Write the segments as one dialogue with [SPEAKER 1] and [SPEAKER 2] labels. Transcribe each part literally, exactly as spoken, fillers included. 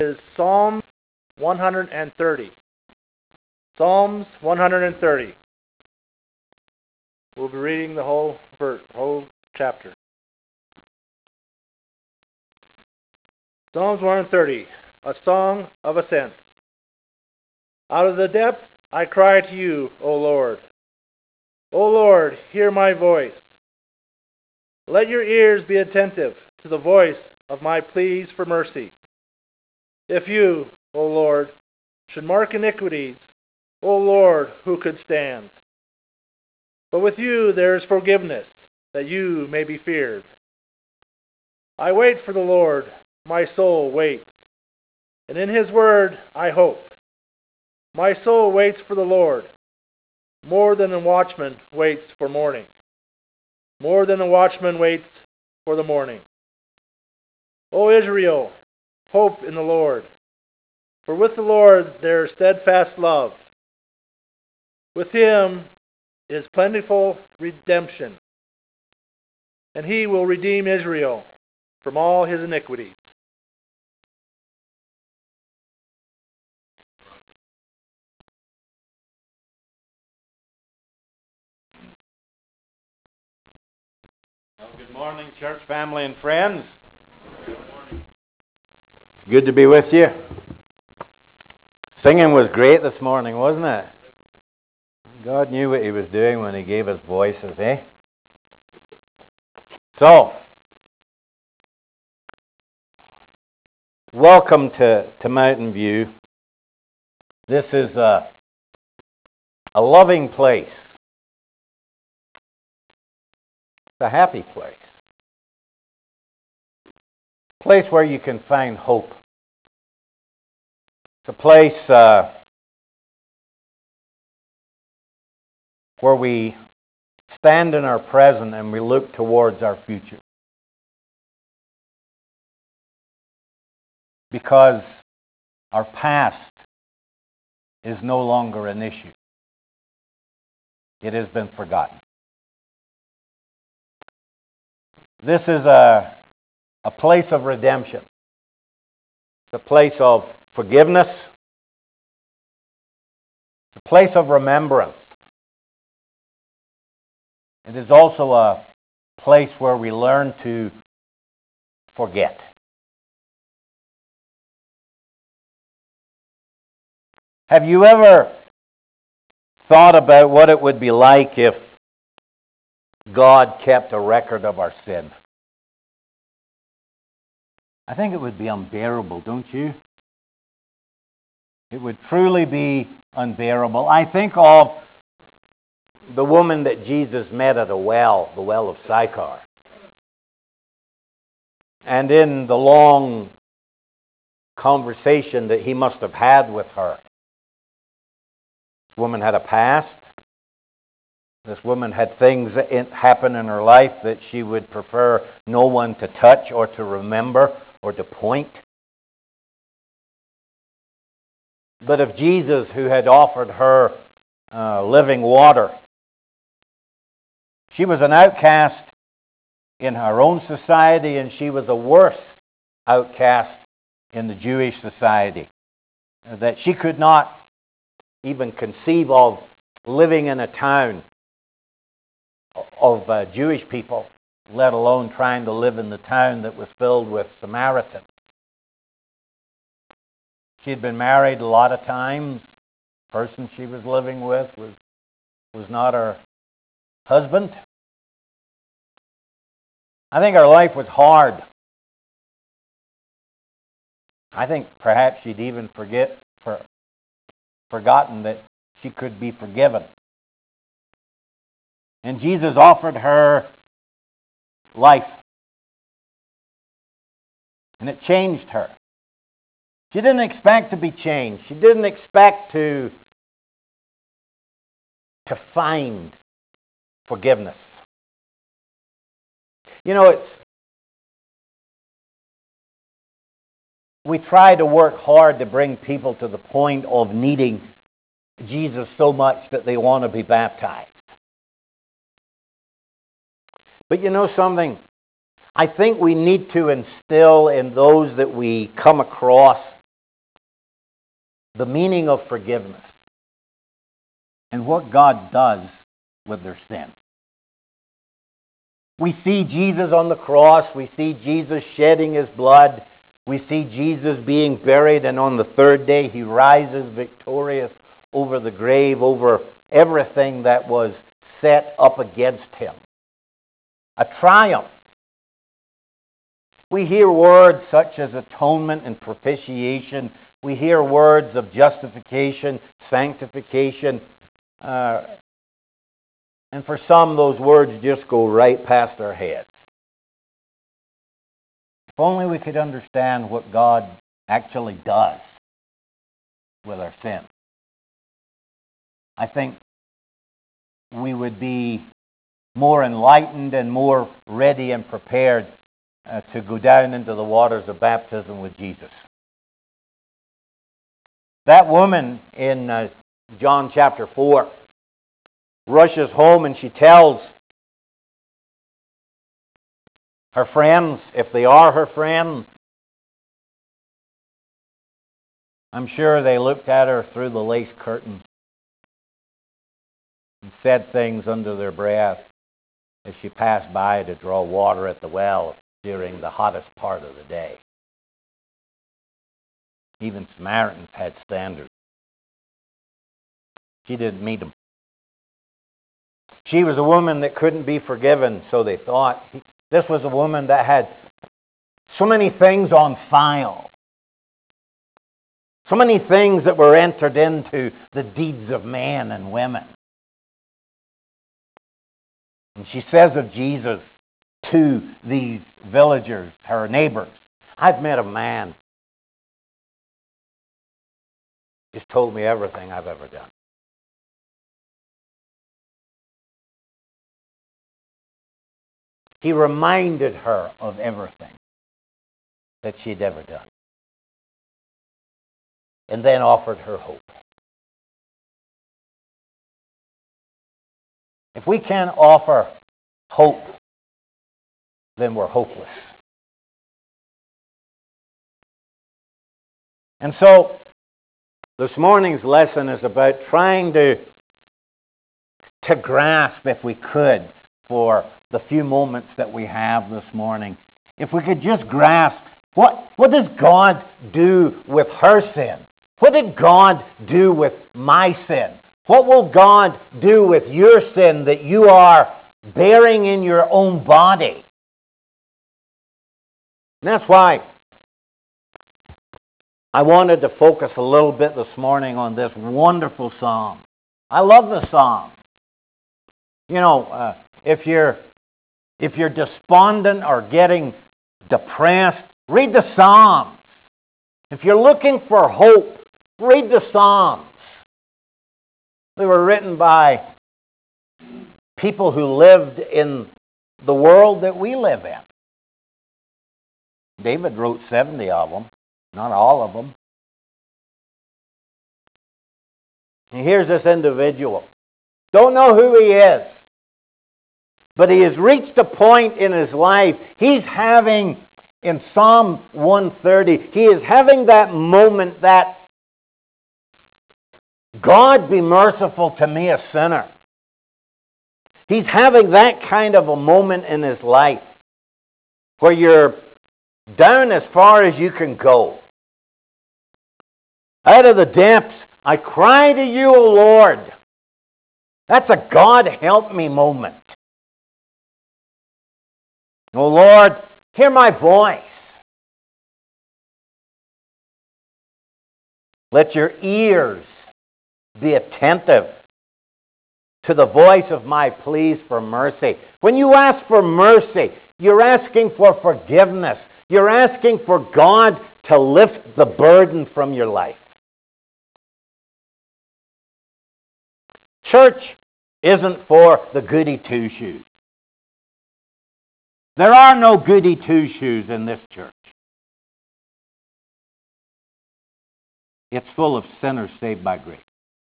[SPEAKER 1] is Psalm one hundred thirty. Psalms one hundred thirty. We'll be reading the whole verse, whole chapter. Psalms one hundred thirty, a song of ascent. Out of the depth I cry to you, O Lord. O Lord, hear my voice. Let your ears be attentive to the voice of my pleas for mercy. If you, O Lord, should mark iniquities, O Lord, who could stand? But with you there is forgiveness, that you may be feared. I wait for the Lord, my soul waits, and in his word I hope. My soul waits for the Lord, more than a watchman waits for morning, more than a watchman waits for the morning. O Israel, hope in the Lord, for with the Lord there is steadfast love. With him is plentiful redemption, and he will redeem Israel from all his iniquities.
[SPEAKER 2] Well, good morning, church family and friends. Good morning. Good to be with you. Singing was great this morning, wasn't it? God knew what he was doing when he gave us voices, eh? So, welcome to, to Mountain View. This is a, a loving place. It's a happy place. A place where you can find hope. It's a place uh, where we stand in our present and we look towards our future. Because our past is no longer an issue. It has been forgotten. This is a, a place of redemption. It's a place of forgiveness. It's a place of remembrance. It is also a place where we learn to forget. Have you ever thought about what it would be like if God kept a record of our sin? I think it would be unbearable, don't you? It would truly be unbearable. I think of the woman that Jesus met at a well, the well of Sychar. And in the long conversation that he must have had with her, this woman had a past. This woman had things that happen in her life that she would prefer no one to touch or to remember or to point. But if Jesus, who had offered her uh, living water, she was an outcast in her own society, and she was a worse outcast in the Jewish society, that she could not even conceive of living in a town of uh, Jewish people, let alone trying to live in the town that was filled with Samaritans. She'd been married a lot of times. The person she was living with was, was not her husband. I think her life was hard. I think perhaps she'd even forget for, forgotten that she could be forgiven. And Jesus offered her life. And it changed her. She didn't expect to be changed. She didn't expect to, to find forgiveness. You know, it's we try to work hard to bring people to the point of needing Jesus so much that they want to be baptized. But you know something? I think we need to instill in those that we come across the meaning of forgiveness and what God does with their sin. We see Jesus on the cross. We see Jesus shedding his blood. We see Jesus being buried, and on the third day he rises victorious over the grave, over everything that was set up against him. A triumph. We hear words such as atonement and propitiation. We hear words of justification, sanctification. Uh, and for some, those words just go right past our heads. If only we could understand what God actually does with our sin, I think we would be more enlightened and more ready and prepared uh, to go down into the waters of baptism with Jesus. That woman in uh, John chapter four rushes home and she tells her friends, if they are her friends, I'm sure they looked at her through the lace curtain and said things under their breath as she passed by to draw water at the well during the hottest part of the day. Even Samaritans had standards. She didn't meet them. She was a woman that couldn't be forgiven, so they thought. This was a woman that had so many things on file. So many things that were entered into the deeds of men and women. And she says of Jesus to these villagers, her neighbors, I've met a man who's told me everything I've ever done. He reminded her of everything that she'd ever done. And then offered her hope. If we can't offer hope, then we're hopeless. And so, this morning's lesson is about trying to, to grasp, if we could, for the few moments that we have this morning, if we could just grasp, what, what does God do with her sin? What did God do with my sin? What will God do with your sin that you are bearing in your own body? And that's why I wanted to focus a little bit this morning on this wonderful psalm. I love the psalm. You know, uh, if you're if you're despondent or getting depressed, read the Psalms. If you're looking for hope, read the Psalms. They were written by people who lived in the world that we live in. David wrote seventy of them, not all of them. And here's this individual. Don't know who he is. But he has reached a point in his life. He's having, in Psalm one thirty, he is having that moment that, God be merciful to me, a sinner. He's having that kind of a moment in his life where you're down as far as you can go. Out of the depths, I cry to you, O Lord. That's a God help me moment. O Lord, hear my voice. Let your ears be attentive to the voice of my pleas for mercy. When you ask for mercy, you're asking for forgiveness. You're asking for God to lift the burden from your life. Church isn't for the goody two-shoes. There are no goody two-shoes in this church. It's full of sinners saved by grace.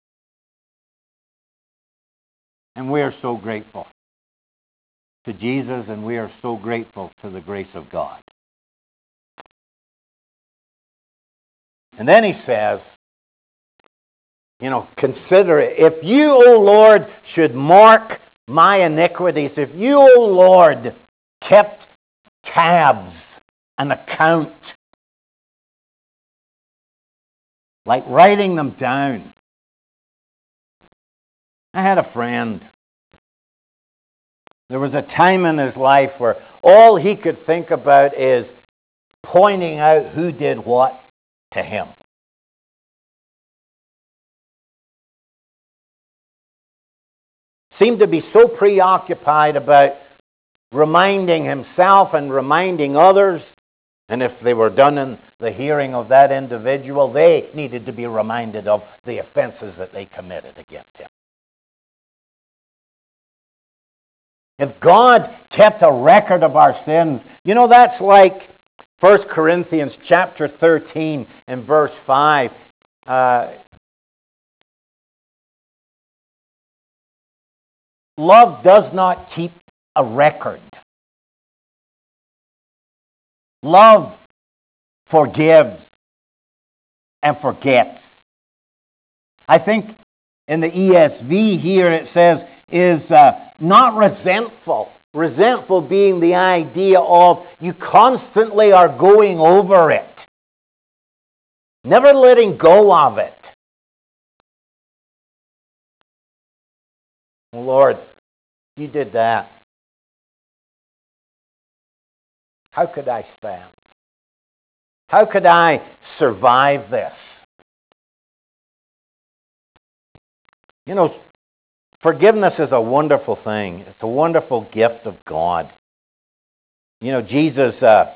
[SPEAKER 2] And we are so grateful to Jesus, and we are so grateful to the grace of God. And then he says, You know, consider it. If you, O Lord, should mark my iniquities, if you, O Lord, kept tabs, an account, like writing them down. I had a friend. There was a time in his life where all he could think about is pointing out who did what to him. Seemed to be so preoccupied about reminding himself and reminding others, and if they were done in the hearing of that individual, they needed to be reminded of the offenses that they committed against him. If God kept a record of our sins, you know, that's like First Corinthians chapter thirteen and verse five. Uh, love does not keep a record. Love forgives and forgets. I think in the E S V here it says, is uh, not resentful. Resentful being the idea of you constantly are going over it. Never letting go of it. Oh, Lord, you did that. How could I stand? How could I survive this? You know, forgiveness is a wonderful thing. It's a wonderful gift of God. You know, Jesus uh,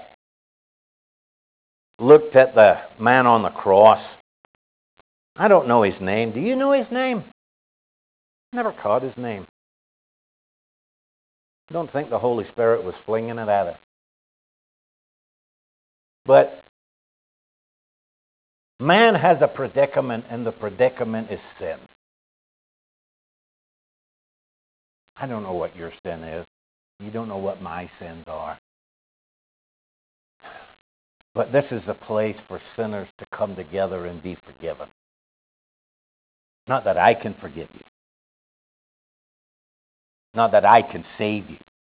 [SPEAKER 2] looked at the man on the cross. I don't know his name. Do you know his name? Never caught his name. I don't think the Holy Spirit was flinging it at him. But man has a predicament, and the predicament is sin. I don't know what your sin is. You don't know what my sins are. But this is a place for sinners to come together and be forgiven. Not that I can forgive you. Not that I can save you.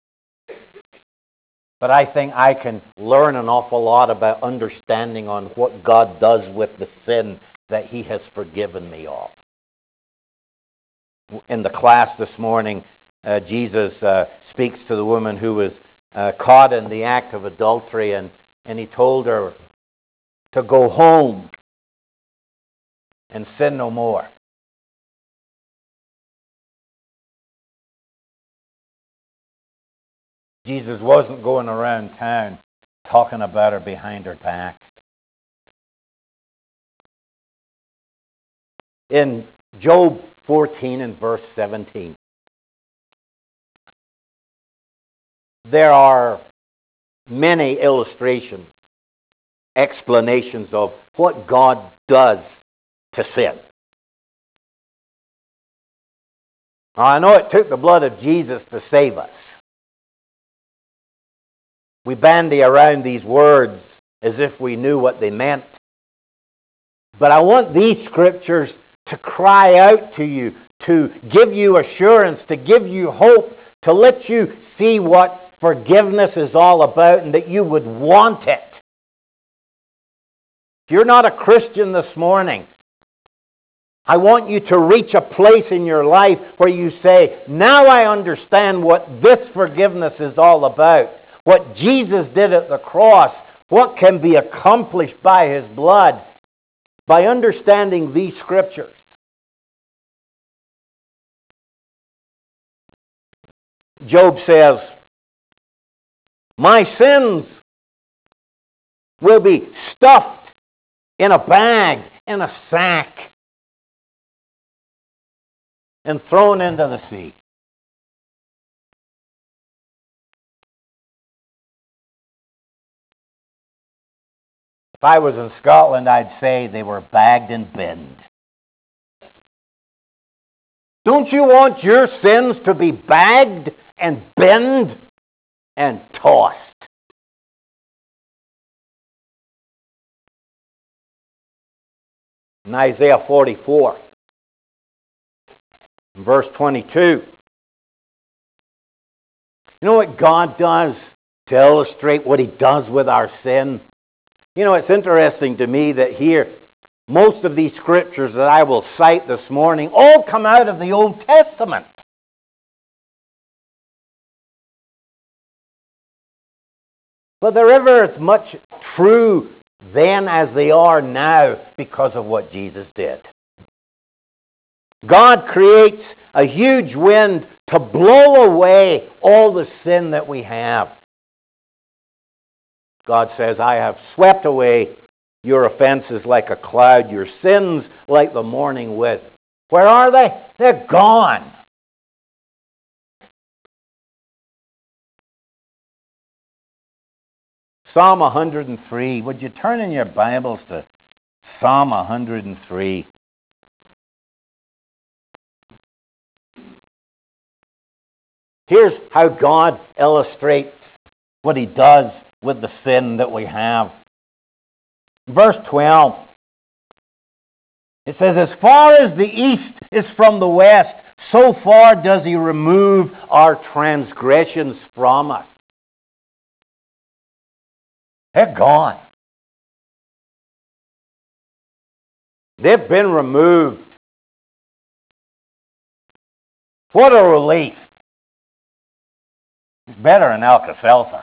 [SPEAKER 2] But I think I can learn an awful lot about understanding on what God does with the sin that he has forgiven me of. In the class this morning, uh, Jesus uh, speaks to the woman who was uh, caught in the act of adultery, and, and he told her to go home and sin no more. Jesus wasn't going around town talking about her behind her back. In Job fourteen and verse seventeen, there are many illustrations, explanations of what God does to sin. Now, I know it took the blood of Jesus to save us. We bandy around these words as if we knew what they meant. But I want these scriptures to cry out to you, to give you assurance, to give you hope, to let you see what forgiveness is all about and that you would want it. If you're not a Christian this morning, I want you to reach a place in your life where you say, now I understand what this forgiveness is all about. What Jesus did at the cross, what can be accomplished by his blood, by understanding these scriptures. Job says, my sins will be stuffed in a bag, in a sack, and thrown into the sea. If I was in Scotland, I'd say they were bagged and binned. Don't you want your sins to be bagged and binned and tossed? In Isaiah forty-four, Verse twenty-two. You know what God does to illustrate what he does with our sin? You know, it's interesting to me that here, most of these scriptures that I will cite this morning all come out of the Old Testament. But they're ever as much true then as they are now because of what Jesus did. God creates a huge wind to blow away all the sin that we have. God says, I have swept away your offenses like a cloud, your sins like the morning wind. Where are they? They're gone. Psalm one hundred three. Would you turn in your Bibles to Psalm one hundred three? Here's how God illustrates what he does with the sin that we have. Verse twelve. It says, as far as the east is from the west, so far does he remove our transgressions from us. They're gone. They've been removed. What a relief. It's better than Alka-Seltzer.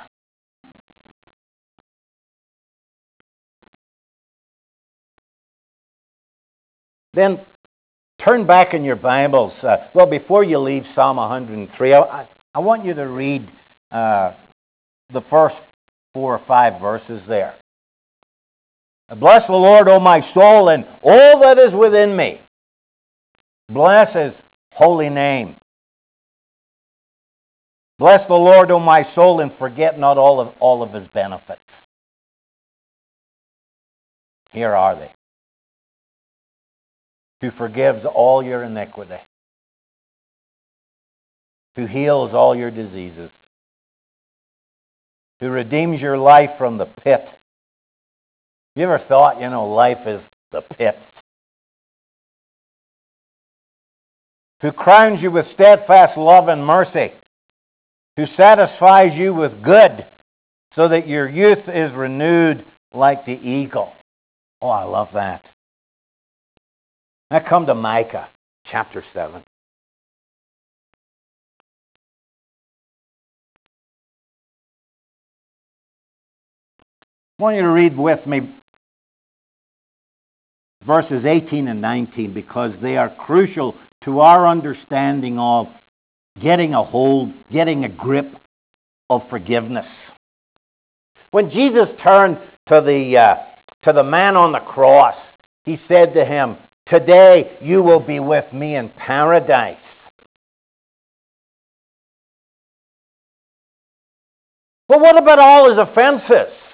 [SPEAKER 2] Then turn back in your Bibles. Uh, well, before you leave Psalm one hundred three, I, I want you to read uh, the first four or five verses there. Bless the Lord, O my soul, and all that is within me. Bless his holy name. Bless the Lord, O my soul, and forget not all of, all of his benefits. Here are they. Who forgives all your iniquity. Who heals all your diseases. Who redeems your life from the pit. You ever thought, you know, life is the pit? Who crowns you with steadfast love and mercy. Who satisfies you with good, so that your youth is renewed like the eagle. Oh, I love that. Now come to Micah chapter seven. I want you to read with me verses eighteen and nineteen, because they are crucial to our understanding of getting a hold, getting a grip of forgiveness. When Jesus turned to the, uh, to the man on the cross, he said to him, today you will be with me in paradise. But what about all his offenses?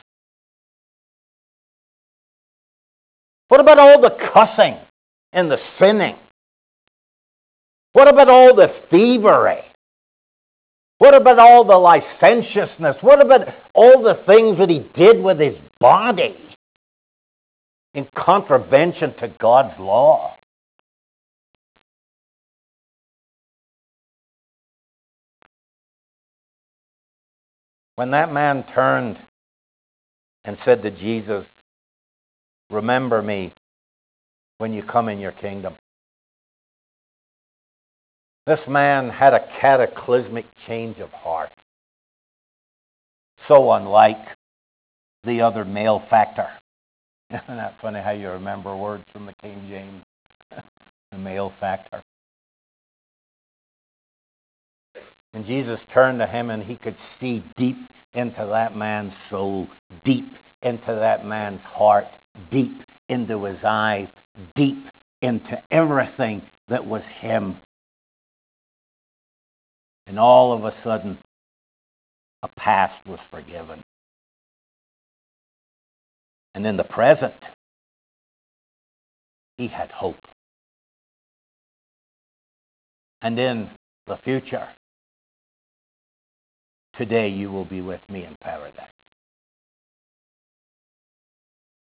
[SPEAKER 2] What about all the cussing and the sinning? What about all the thievery? What about all the licentiousness? What about all the things that he did with his body in contravention to God's law? When that man turned and said to Jesus, remember me when you come in your kingdom. This man had a cataclysmic change of heart. So unlike the other malefactor. Isn't that funny how you remember words from the King James? The malefactor. And Jesus turned to him and he could see deep into that man's soul, deep into that man's heart, deep into his eyes, deep into everything that was him. And all of a sudden, a past was forgiven. And in the present, he had hope. And in the future, today you will be with me in paradise.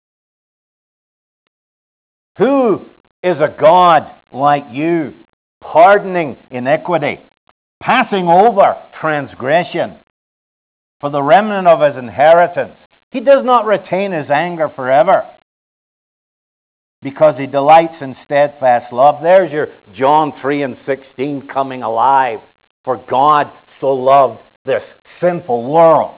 [SPEAKER 2] Who is a God like you, pardoning iniquity, passing over transgression for the remnant of his inheritance. He does not retain his anger forever, because he delights in steadfast love. There's your John three and sixteen coming alive. For God so loved this sinful world.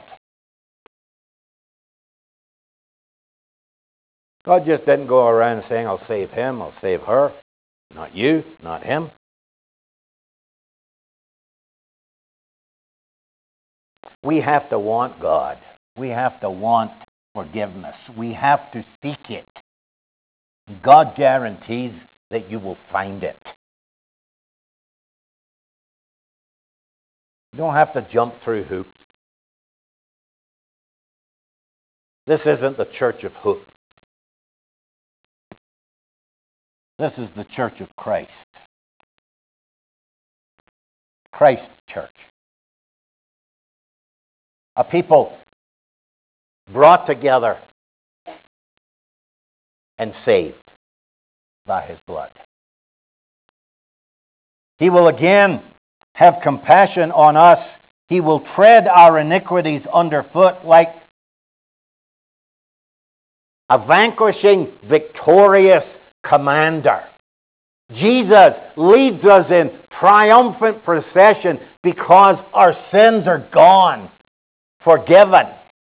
[SPEAKER 2] God just didn't go around saying, I'll save him, I'll save her. Not you, not him. We have to want God. We have to want forgiveness. We have to seek it. God guarantees that you will find it. You don't have to jump through hoops. This isn't the church of hoops. This is the church of Christ. Christ's church. A people brought together and saved by his blood. He will again have compassion on us. He will tread our iniquities underfoot like a vanquishing, victorious commander. Jesus leads us in triumphant procession because our sins are gone, forgiven.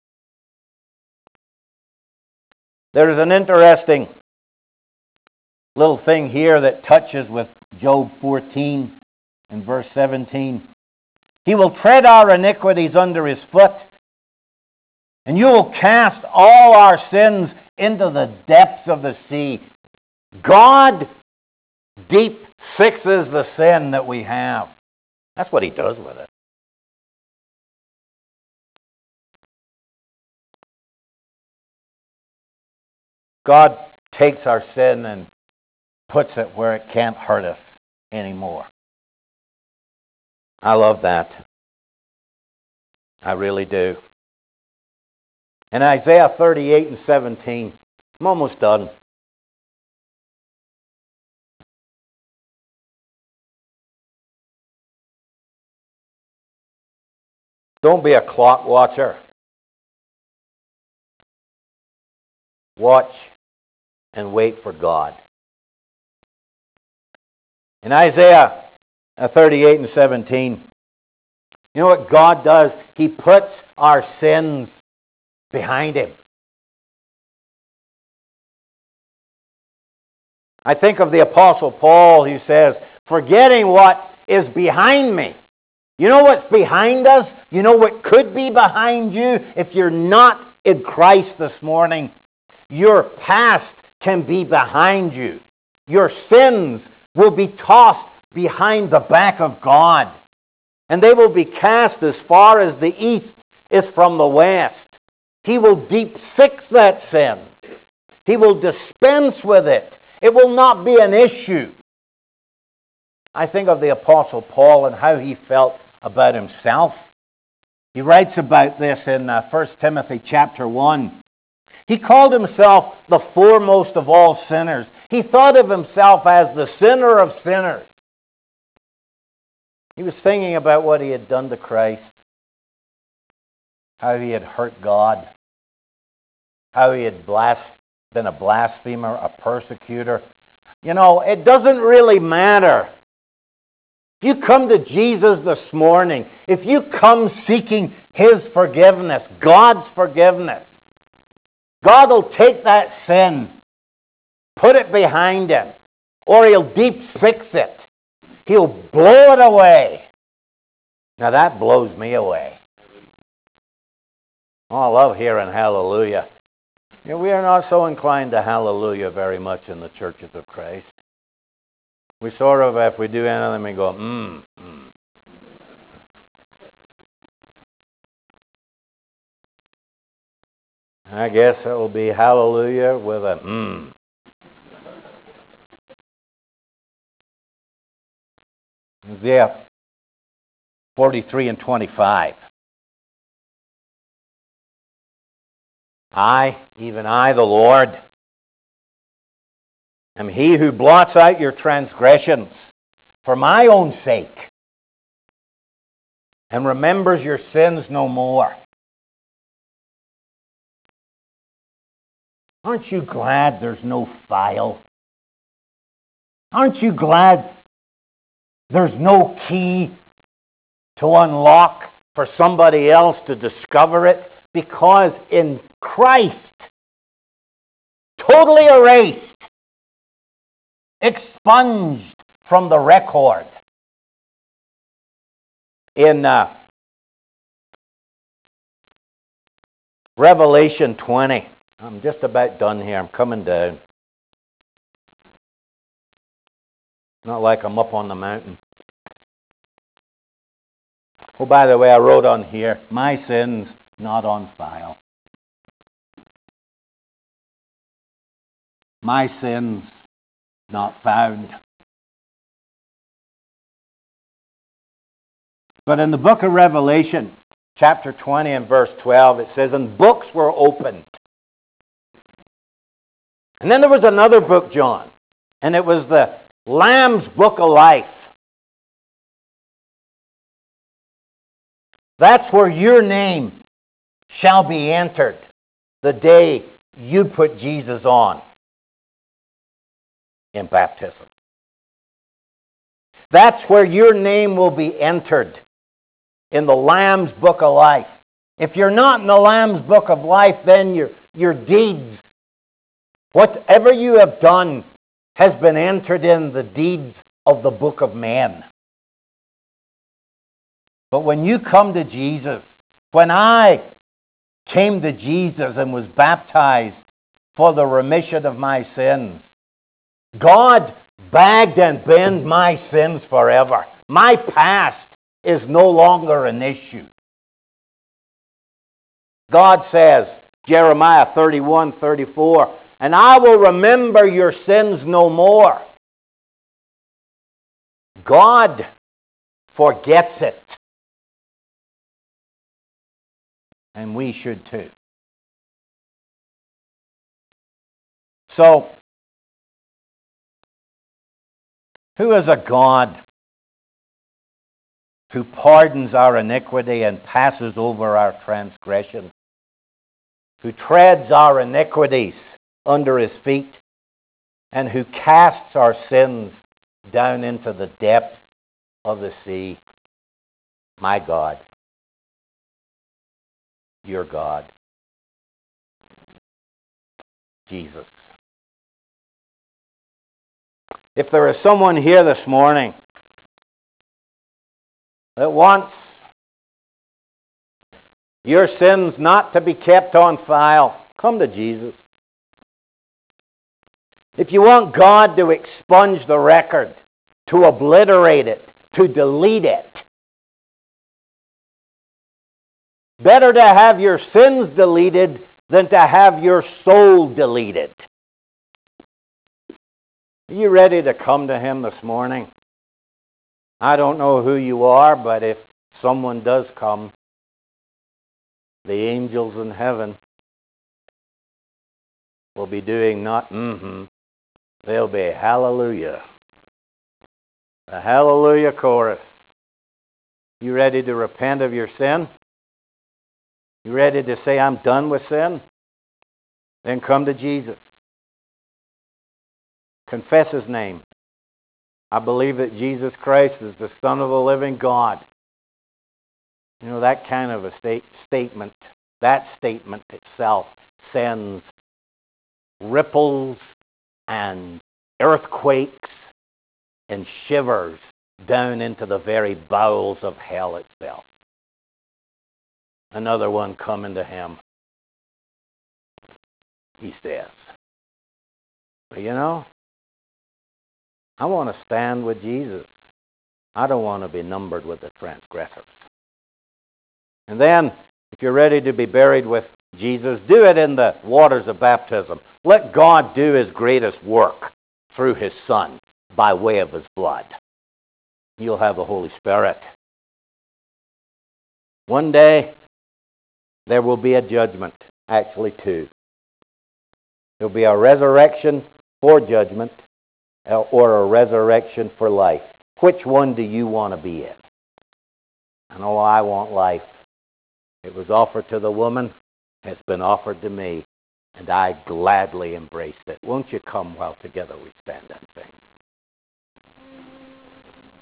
[SPEAKER 2] There is an interesting little thing here that touches with Job fourteen and verse seventeen. He will tread our iniquities under his foot, and you will cast all our sins into the depths of the sea. God deep fixes the sin that we have. That's what he does with it. God takes our sin and puts it where it can't hurt us anymore. I love that. I really do. In Isaiah thirty-eight and seventeen, I'm almost done. Don't be a clock watcher. Watch and wait for God. In Isaiah thirty-eight and seventeen, you know what God does? He puts our sins behind him. I think of the Apostle Paul who says, forgetting what is behind me. You know what's behind us? You know what could be behind you if you're not in Christ this morning? Your past can be behind you. Your sins will be tossed behind the back of God. And they will be cast as far as the east is from the west. He will deep fix that sin. He will dispense with it. It will not be an issue. I think of the Apostle Paul and how he felt about himself. He writes about this in uh, First Timothy chapter one. He called himself the foremost of all sinners. He thought of himself as the sinner of sinners. He was thinking about what he had done to Christ, how he had hurt God, how he had blas- been a blasphemer, a persecutor. You know, it doesn't really matter. If you come to Jesus this morning, if you come seeking his forgiveness, God's forgiveness, God will take that sin, put it behind him, or he'll deep fix it. He'll blow it away. Now that blows me away. Oh, I love hearing hallelujah. You know, we are not so inclined to hallelujah very much in the churches of Christ. We sort of, if we do anything, we go, mmm, mm. I guess it will be hallelujah with a mmm. Isaiah forty-three and twenty-five. I, even I, the Lord, am he who blots out your transgressions for my own sake, and remembers your sins no more. Aren't you glad there's no file? Aren't you glad there's no key to unlock for somebody else to discover it? Because in Christ, totally erased, expunged from the record. In uh, Revelation twenty, I'm just about done here. I'm coming down. Not like I'm up on the mountain. Oh, by the way, I wrote on here, my sins not on file. My sins not found. But in the book of Revelation, chapter twenty and verse twelve, it says, and books were opened. And then there was another book, John, and it was the Lamb's Book of Life. That's where your name shall be entered the day you put Jesus on in baptism. That's where your name will be entered in the Lamb's Book of Life. If you're not in the Lamb's Book of Life, then your, your deeds, whatever you have done, has been entered in the deeds of the book of men. But when you come to Jesus, when I came to Jesus and was baptized for the remission of my sins, God bagged and bent my sins forever. My past is no longer an issue. God says, Jeremiah thirty-one, thirty-four, and I will remember your sins no more. God forgets it. And we should too. So, who is a God who pardons our iniquity and passes over our transgression? Who treads our iniquities under his feet, and who casts our sins down into the depth of the sea? My God, your God, Jesus. If there is someone here this morning that wants your sins not to be kept on file, come to Jesus. If you want God to expunge the record, to obliterate it, to delete it, better to have your sins deleted than to have your soul deleted. Are you ready to come to him this morning? I don't know who you are, but if someone does come, the angels in heaven will be doing not mm-hmm. They'll be hallelujah. A hallelujah chorus. You ready to repent of your sin? You ready to say, I'm done with sin? Then come to Jesus. Confess his name. I believe that Jesus Christ is the Son of the living God. You know, that kind of a state, statement, that statement itself sends ripples and earthquakes and shivers down into the very bowels of hell itself. Another one coming to him, he says. But you know, I want to stand with Jesus. I don't want to be numbered with the transgressors. And then, if you're ready to be buried with Jesus, do it in the waters of baptism. Let God do his greatest work through his Son by way of his blood. You'll have the Holy Spirit. One day, there will be a judgment, actually two. There will be a resurrection for judgment or a resurrection for life. Which one do you want to be in? And oh, I want life. It was offered to the woman. It's been offered to me. And I gladly embraced it. Won't you come while together we stand and sing?